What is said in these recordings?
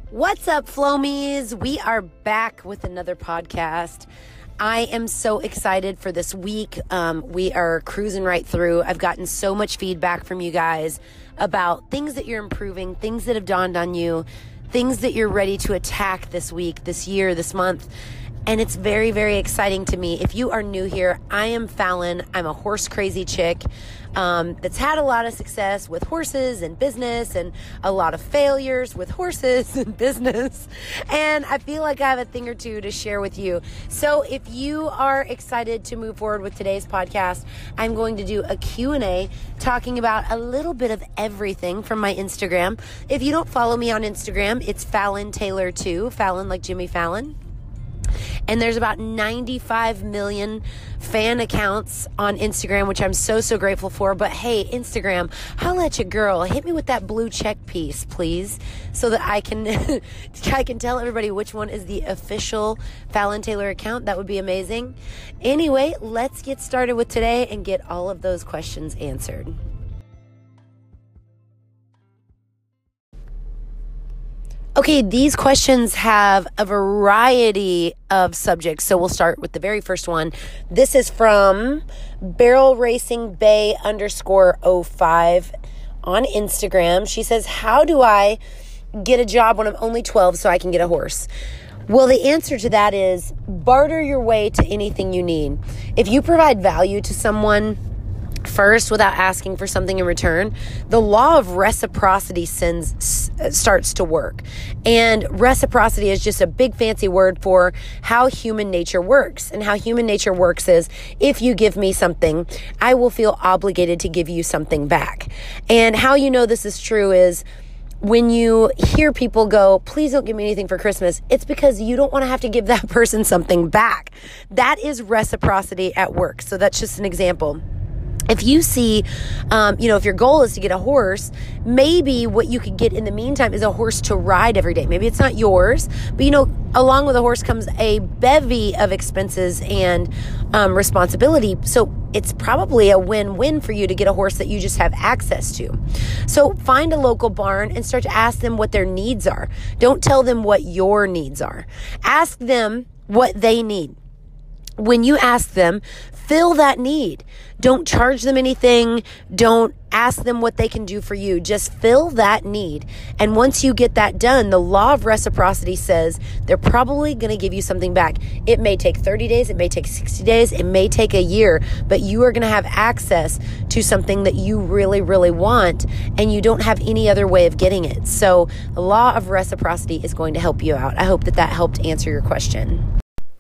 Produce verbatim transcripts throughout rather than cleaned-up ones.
What's up, Flomies? We are back with another podcast. I am so excited for this week. Um, we are cruising right through. I've gotten so much feedback from you guys about things that you're improving, things that have dawned on you, things that you're ready to attack this week, this year, this month. And it's very, very exciting to me. If you are new here, I am Fallon. I'm a horse crazy chick um, that's had a lot of success with horses and business and a lot of failures with horses and business. And I feel like I have a thing or two to share with you. So if you are excited to move forward with today's podcast, I'm going to do a Q and A talking about a little bit of everything from my Instagram. If you don't follow me on Instagram, it's Fallon Taylor two, Fallon like Jimmy Fallon. And there's about ninety-five million fan accounts on Instagram, which I'm so, so grateful for. But hey, Instagram, holla at your girl. Hit me with that blue check piece, please, so that I can I can tell everybody which one is the official Fallon Taylor account. That would be amazing. Anyway, let's get started with today and get all of those questions answered. Okay, these questions have a variety of subjects, so we'll start with the very first one. This is from Barrel Racing Bay underscore oh five on Instagram. She says, how do I get a job when I'm only twelve so I can get a horse? Well, the answer to that is barter your way to anything you need. If you provide value to someone first without asking for something in return, the law of reciprocity sends, starts to work. And reciprocity is just a big fancy word for how human nature works. And how human nature works is, if you give me something, I will feel obligated to give you something back. And how you know this is true is when you hear people go, please don't give me anything for Christmas, it's because you don't want to have to give that person something back. That is reciprocity at work. So that's just an example. If you see, um, you know, if your goal is to get a horse, maybe what you could get in the meantime is a horse to ride every day. Maybe it's not yours, but, you know, along with a horse comes a bevy of expenses and um, responsibility. So it's probably a win-win for you to get a horse that you just have access to. So find a local barn and start to ask them what their needs are. Don't tell them what your needs are. Ask them what they need. When you ask them, fill that need. Don't charge them anything. Don't ask them what they can do for you. Just fill that need. And once you get that done, the law of reciprocity says they're probably going to give you something back. It may take thirty days. It may take sixty days. It may take a year. But you are going to have access to something that you really, really want. And you don't have any other way of getting it. So the law of reciprocity is going to help you out. I hope that that helped answer your question.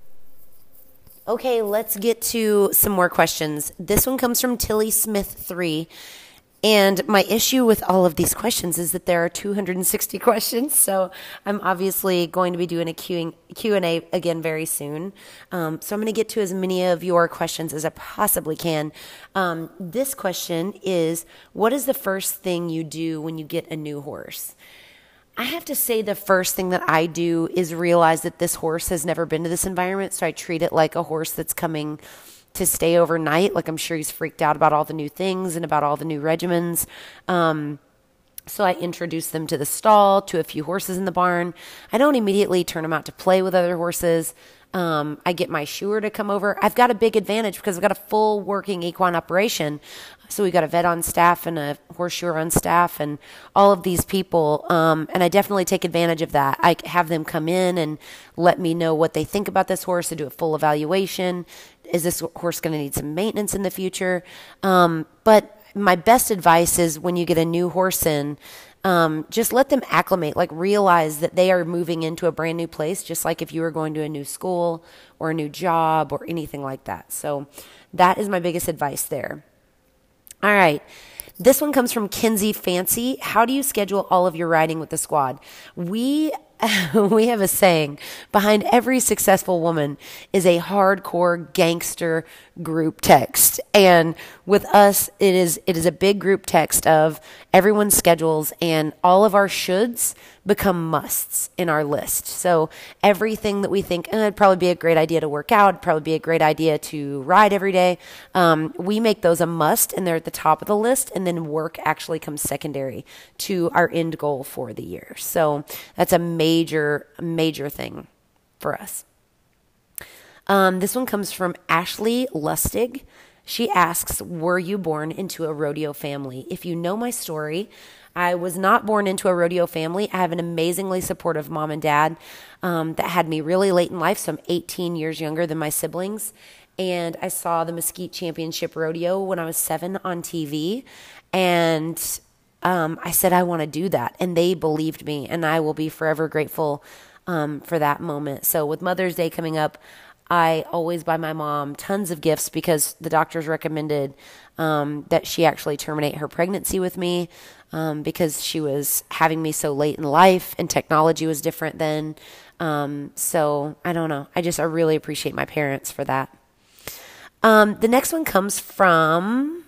Okay, let's get to some more questions. This one comes from Tilly Smith three. And my issue with all of these questions is that there are two hundred sixty questions. So I'm obviously going to be doing a Q and A again very soon. Um, so I'm going to get to as many of your questions as I possibly can. Um, this question is, what is the first thing you do when you get a new horse? I have to say the first thing that I do is realize that this horse has never been to this environment, so I treat it like a horse that's coming to stay overnight. Like, I'm sure he's freaked out about all the new things and about all the new regimens. Um, so I introduce them to the stall, to a few horses in the barn. I don't immediately turn them out to play with other horses. Um, I get my shoer to come over. I've got a big advantage because I've got a full working equine operation. So we've got a vet on staff and a horse shoer on staff and all of these people. Um, and I definitely take advantage of that. I have them come in and let me know what they think about this horse. I do a full evaluation. Is this horse going to need some maintenance in the future? Um, but my best advice is when you get a new horse in, Um, just let them acclimate, like realize that they are moving into a brand new place, just like if you were going to a new school or a new job or anything like that. So that is my biggest advice there. All right. This one comes from Kinsey Fancy. How do you schedule all of your riding with the squad? We we have a saying, behind every successful woman is a hardcore gangster group text. And with us, it is it is a big group text of everyone's schedules, and all of our shoulds become musts in our list. So everything that we think, eh, it'd probably be a great idea to work out, it'd probably be a great idea to ride every day, um, we make those a must, and they're at the top of the list, and then work actually comes secondary to our end goal for the year. So that's a major, major thing for us. Um, this one comes from Ashley Lustig. She asks, were you born into a rodeo family? If you know my story, I was not born into a rodeo family. I have an amazingly supportive mom and dad um, that had me really late in life, so I'm eighteen years younger than my siblings. And I saw the Mesquite Championship Rodeo when I was seven on T V. And um, I said, I want to do that. And they believed me, and I will be forever grateful um, for that moment. So with Mother's Day coming up, I always buy my mom tons of gifts because the doctors recommended um, that she actually terminate her pregnancy with me um, because she was having me so late in life, and technology was different then. Um, so I don't know. I just, I really appreciate my parents for that. Um, the next one comes from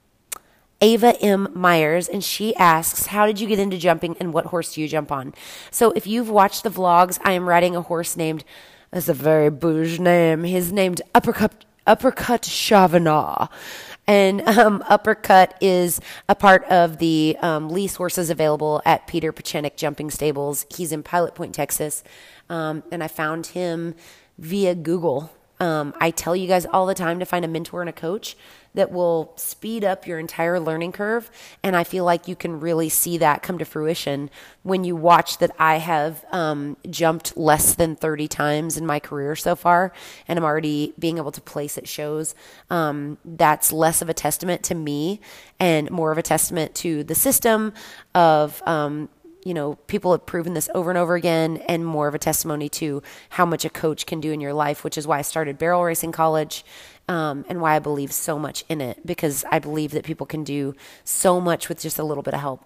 Ava M. Myers, and she asks, how did you get into jumping, and what horse do you jump on? So if you've watched the vlogs, I am riding a horse named, that's a very bouge name, he's named Uppercut, Uppercut Chavanagh. And um, Uppercut is a part of the um, lease horses available at Peter Pachenik Jumping Stables. He's in Pilot Point, Texas, um, and I found him via Google. Um, I tell you guys all the time to find a mentor and a coach that will speed up your entire learning curve. And I feel like you can really see that come to fruition when you watch that I have um, jumped less than thirty times in my career so far, and I'm already being able to place at shows. Um, that's less of a testament to me and more of a testament to the system of um, you know, people have proven this over and over again, and more of a testimony to how much a coach can do in your life, which is why I started Barrel Racing College, um, and why I believe so much in it, because I believe that people can do so much with just a little bit of help.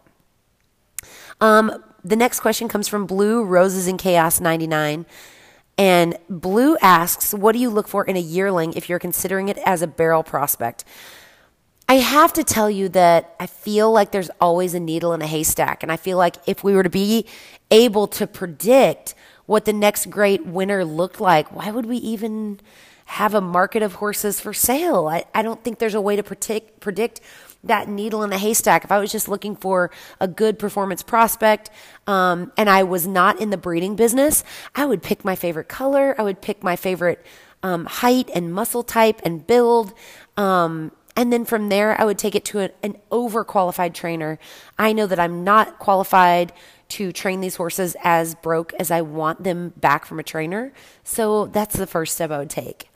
Um, the next question comes from Blue Roses in Chaos ninety-nine. And Blue asks, what do you look for in a yearling if you're considering it as a barrel prospect? I have to tell you that I feel like there's always a needle in a haystack. And I feel like if we were to be able to predict what the next great winner looked like, why would we even have a market of horses for sale? I, I don't think there's a way to predict, predict that needle in the haystack. If I was just looking for a good performance prospect um, and I was not in the breeding business, I would pick my favorite color. I would pick my favorite um, height and muscle type and build. Um, And then from there, I would take it to a, an overqualified trainer. I know that I'm not qualified to train these horses as broke as I want them back from a trainer. So that's the first step I would take.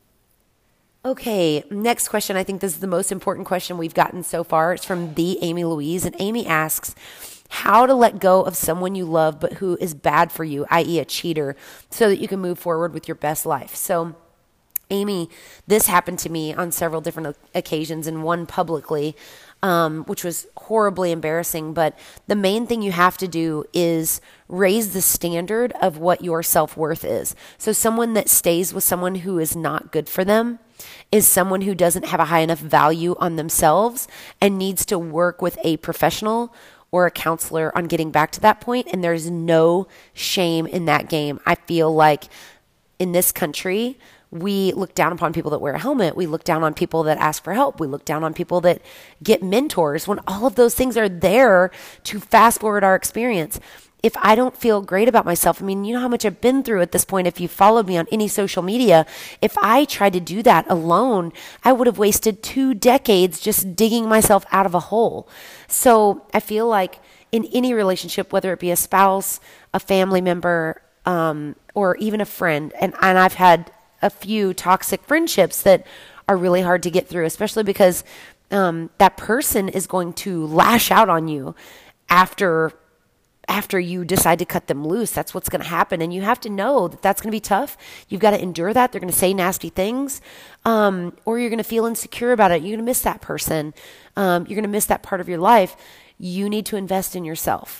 Okay, next question. I think this is the most important question we've gotten so far. It's from the Amy Louise. And Amy asks, how to let go of someone you love but who is bad for you, that is a cheater, so that you can move forward with your best life. So Amy, this happened to me on several different occasions, and one publicly, um, which was horribly embarrassing. But the main thing you have to do is raise the standard of what your self-worth is. So someone that stays with someone who is not good for them is someone who doesn't have a high enough value on themselves and needs to work with a professional or a counselor on getting back to that point. And there's no shame in that game. I feel like in this country, we look down upon people that wear a helmet. We look down on people that ask for help. We look down on people that get mentors, when all of those things are there to fast forward our experience. If I don't feel great about myself, I mean, you know how much I've been through at this point. If you followed me on any social media, if I tried to do that alone, I would have wasted two decades just digging myself out of a hole. So I feel like in any relationship, whether it be a spouse, a family member, um, or even a friend, and, and I've had a few toxic friendships that are really hard to get through, especially because um, that person is going to lash out on you after after you decide to cut them loose. That's what's going to happen. And you have to know that that's going to be tough. You've got to endure that. They're going to say nasty things, um, or you're going to feel insecure about it. You're going to miss that person. Um, you're going to miss that part of your life. You need to invest in yourself.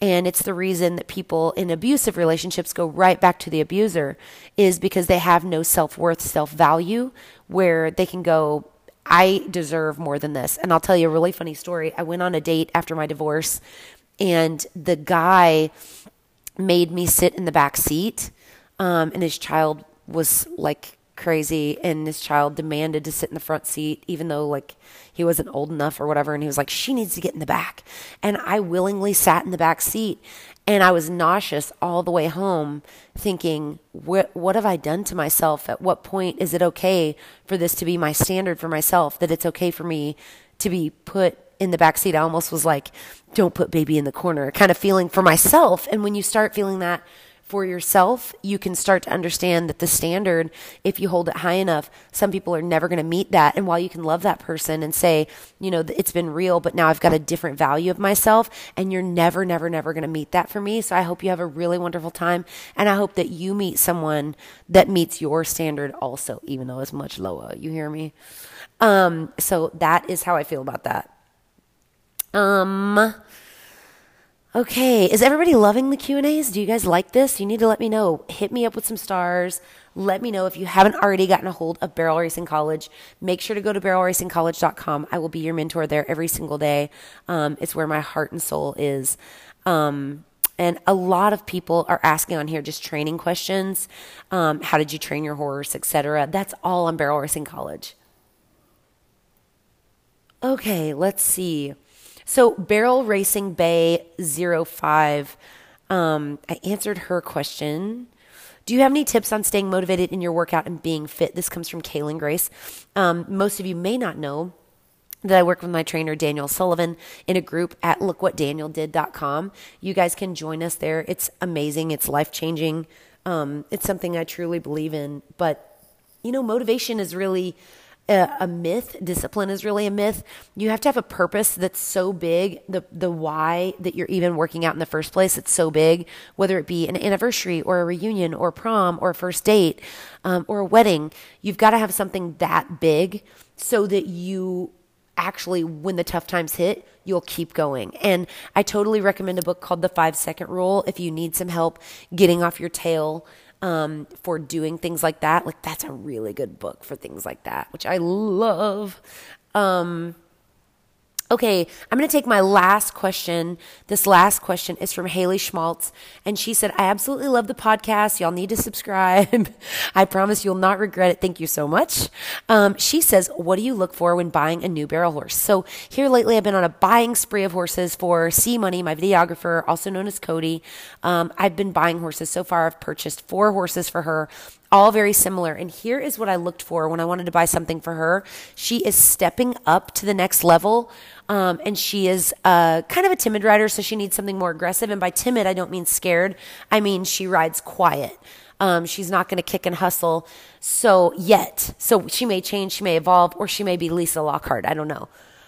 And it's the reason that people in abusive relationships go right back to the abuser, is because they have no self-worth, self-value, where they can go, I deserve more than this. And I'll tell you a really funny story. I went on a date after my divorce, and the guy made me sit in the back seat, um, and his child was like crazy, and his child demanded to sit in the front seat, even though like he wasn't old enough or whatever. And he was like, she needs to get in the back. And I willingly sat in the back seat, and I was nauseous all the way home, thinking, what, what have I done to myself? At what point is it okay for this to be my standard for myself, that it's okay for me to be put in the back seat? I almost was like, don't put baby in the corner kind of feeling for myself. And when you start feeling that for yourself, you can start to understand that the standard, if you hold it high enough, some people are never going to meet that. And while you can love that person and say, you know, it's been real, but now I've got a different value of myself, and you're never, never, never going to meet that for me. So I hope you have a really wonderful time. And I hope that you meet someone that meets your standard also, even though it's much lower. You hear me? Um, so that is how I feel about that. Um... Okay, is everybody loving the Q and A's? Do you guys like this? You need to let me know. Hit me up with some stars. Let me know if you haven't already gotten a hold of Barrel Racing College. Make sure to go to barrel racing college dot com. I will be your mentor there every single day. Um, it's where my heart and soul is. Um, and a lot of people are asking on here just training questions. Um, how did you train your horse, et cetera. That's all on Barrel Racing College. Okay, let's see. So Barrel Racing Bay zero five, um, I answered her question. Do you have any tips on staying motivated in your workout and being fit? This comes from Kaylin Grace. Um, most of you may not know that I work with my trainer, Daniel Sullivan, in a group at look what daniel did dot com. You guys can join us there. It's amazing. It's life-changing. Um, it's something I truly believe in. But, you know, motivation is really a, a myth. Discipline is really a myth. You have to have a purpose that's so big, the the why that you're even working out in the first place, it's so big, whether it be an anniversary or a reunion or prom or a first date um, or a wedding. You've got to have something that big so that you actually, when the tough times hit, you'll keep going. And I totally recommend a book called The Five Second Rule if you need some help getting off your tail um, for doing things like that. Like, that's a really good book for things like that, which I love. Um, Okay, I'm going to take my last question. This last question is from Haley Schmaltz, and she said, I absolutely love the podcast. Y'all need to subscribe. I promise you'll not regret it. Thank you so much. Um, she says, what do you look for when buying a new barrel horse? So here lately, I've been on a buying spree of horses for C Money, my videographer, also known as Cody. Um, I've been buying horses. So far, I've purchased four horses for her, all very similar. And here is what I looked for when I wanted to buy something for her. She is stepping up to the next level. Um, and she is uh, kind of a timid rider, so she needs something more aggressive. And by timid, I don't mean scared. I mean she rides quiet. Um, she's not going to kick and hustle. So yet, so she may change, she may evolve, or she may be Lisa Lockhart. I don't know.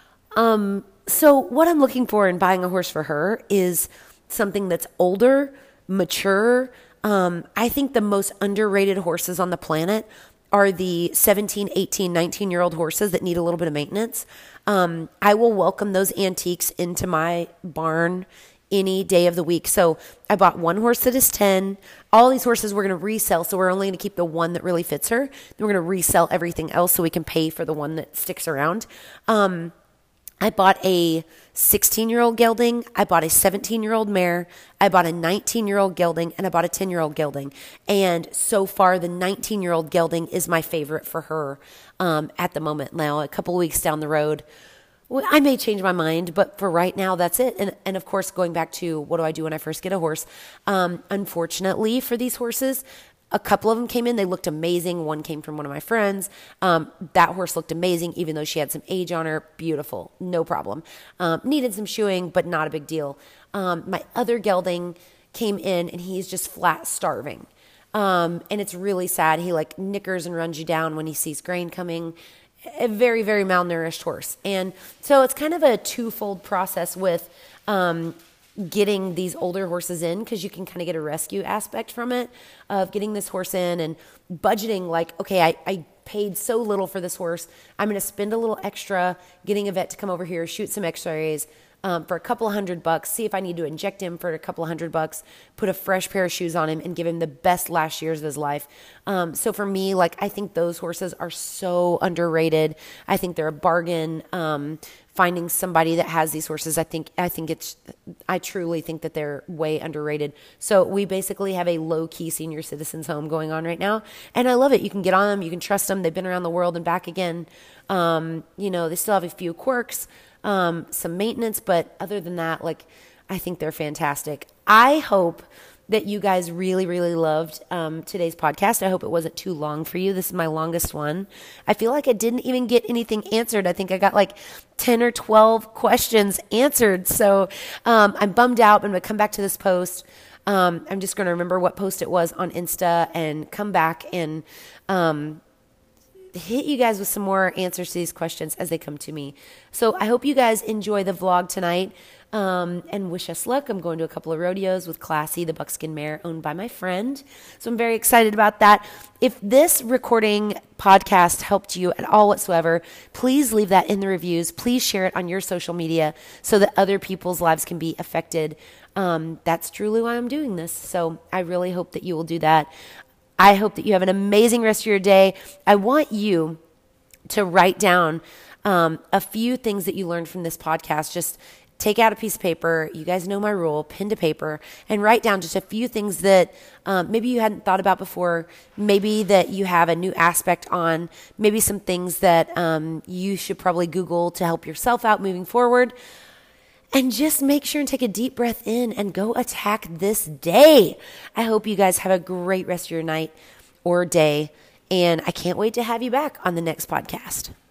Um, so what I'm looking for in buying a horse for her is something that's older, mature. Um, I think the most underrated horses on the planet are the seventeen, eighteen, nineteen-year-old horses that need a little bit of maintenance. Um, I will welcome those antiques into my barn any day of the week. So I bought one horse that is ten. All these horses we're going to resell, so we're only going to keep the one that really fits her. Then we're going to resell everything else so we can pay for the one that sticks around. Um, I bought a sixteen-year-old gelding, I bought a seventeen-year-old mare, I bought a nineteen-year-old gelding, and I bought a ten-year-old gelding. And so far, the nineteen-year-old gelding is my favorite for her um, at the moment. Now, a couple weeks down the road, well, I may change my mind, but for right now, that's it. And, and of course, going back to what do I do when I first get a horse? Um, unfortunately for these horses, a couple of them came in. They looked amazing. One came from one of my friends. Um, that horse looked amazing, even though she had some age on her. Beautiful. No problem. Um, needed some shoeing, but not a big deal. Um, my other gelding came in, and he's just flat starving. Um, and it's really sad. He like knickers and runs you down when he sees grain coming. A very, very malnourished horse. And so it's kind of a twofold process with um getting these older horses in, because you can kind of get a rescue aspect from it, of getting this horse in and budgeting like, okay, I, I paid so little for this horse. I'm going to spend a little extra getting a vet to come over here, shoot some x-rays, um, for a couple of hundred bucks, see if I need to inject him for a couple of hundred bucks, put a fresh pair of shoes on him and give him the best last years of his life. Um, so for me, like, I think those horses are so underrated. I think they're a bargain. Um, finding somebody that has these horses, I think, I think it's, I truly think that they're way underrated. So we basically have a low key senior citizens home going on right now. And I love it. You can get on them. You can trust them. They've been around the world and back again. Um, you know, they still have a few quirks, um, some maintenance, but other than that, like, I think they're fantastic. I hope that you guys really, really loved um, today's podcast. I hope it wasn't too long for you. This is my longest one. I feel like I didn't even get anything answered. I think I got like ten or twelve questions answered. So um, I'm bummed out. I'm going to come back to this post. Um, I'm just going to remember what post it was on Insta and come back and um, hit you guys with some more answers to these questions as they come to me. So I hope you guys enjoy the vlog tonight. Um, and wish us luck. I'm going to a couple of rodeos with Classy, the buckskin mare owned by my friend. So I'm very excited about that. If this recording podcast helped you at all whatsoever, please leave that in the reviews. Please share it on your social media so that other people's lives can be affected. Um, that's truly why I'm doing this. So I really hope that you will do that. I hope that you have an amazing rest of your day. I want you to write down um, a few things that you learned from this podcast. Just take out a piece of paper. You guys know my rule, pen to paper, and write down just a few things that um, maybe you hadn't thought about before, maybe that you have a new aspect on, maybe some things that um, you should probably Google to help yourself out moving forward. And just make sure and take a deep breath in and go attack this day. I hope you guys have a great rest of your night or day, and I can't wait to have you back on the next podcast.